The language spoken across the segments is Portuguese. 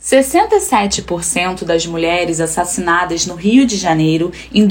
67% das mulheres assassinadas no Rio de Janeiro em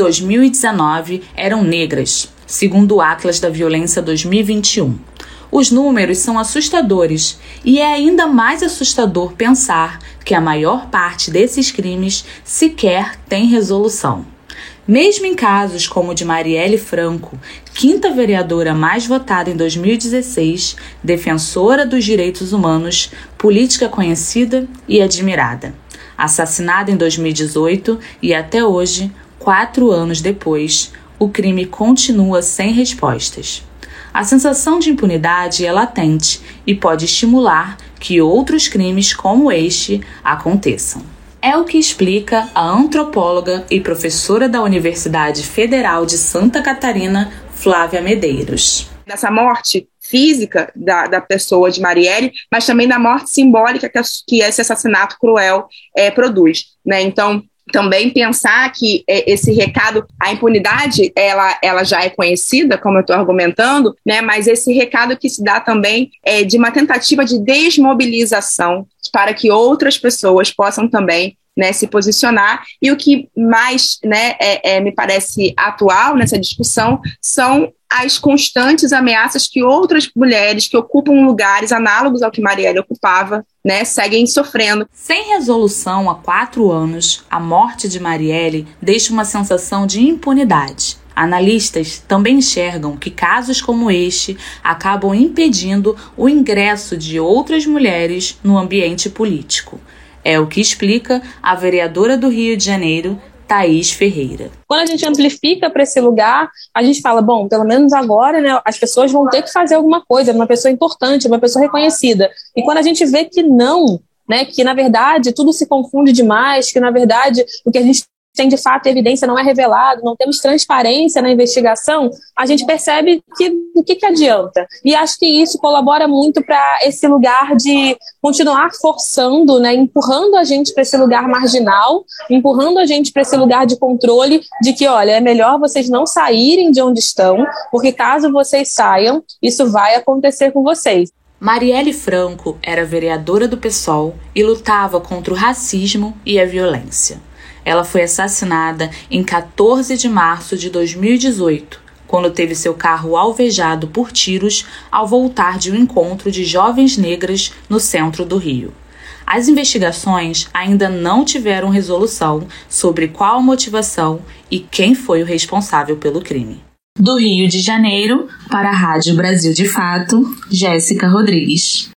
2019 eram negras, segundo o Atlas da Violência 2021. Os números são assustadores e é ainda mais assustador pensar que a maior parte desses crimes sequer tem resolução. Mesmo em casos como o de Marielle Franco, quinta vereadora mais votada em 2016, defensora dos direitos humanos, política conhecida e admirada. Assassinada em 2018 e até hoje, 4 anos depois, o crime continua sem respostas. A sensação de impunidade é latente e pode estimular que outros crimes como este aconteçam. É o que explica a antropóloga e professora da Universidade Federal de Santa Catarina, Flávia Medeiros. Dessa morte física da pessoa de Marielle, mas também da morte simbólica que esse assassinato cruel produz, né? Então, também pensar que esse recado, a impunidade, ela já é conhecida, como eu estou argumentando, né? Mas esse recado que se dá também de uma tentativa de desmobilização para que outras pessoas possam também, né, se posicionar. E o que mais, né, me parece atual nessa discussão são as constantes ameaças que outras mulheres que ocupam lugares análogos ao que Marielle ocupava, né, seguem sofrendo. Sem resolução há 4 anos, a morte de Marielle deixa uma sensação de impunidade. Analistas também enxergam que casos como este acabam impedindo o ingresso de outras mulheres no ambiente político. É o que explica a vereadora do Rio de Janeiro, Thaís Ferreira. Quando a gente amplifica para esse lugar, a gente fala, bom, pelo menos agora, né, as pessoas vão ter que fazer alguma coisa, uma pessoa importante, uma pessoa reconhecida. E quando a gente vê que não, né, que na verdade tudo se confunde demais, que na verdade o que a gente tem de fato evidência não é revelado, não temos transparência na investigação, a gente percebe que o que adianta. E acho que isso colabora muito para esse lugar de continuar forçando, né, empurrando a gente para esse lugar marginal, empurrando a gente para esse lugar de controle, de que, olha, é melhor vocês não saírem de onde estão, porque caso vocês saiam, isso vai acontecer com vocês. Marielle Franco era vereadora do PSOL e lutava contra o racismo e a violência. Ela foi assassinada em 14 de março de 2018, quando teve seu carro alvejado por tiros ao voltar de um encontro de jovens negras no centro do Rio. As investigações ainda não tiveram resolução sobre qual a motivação e quem foi o responsável pelo crime. Do Rio de Janeiro, para a Rádio Brasil de Fato, Jéssica Rodrigues.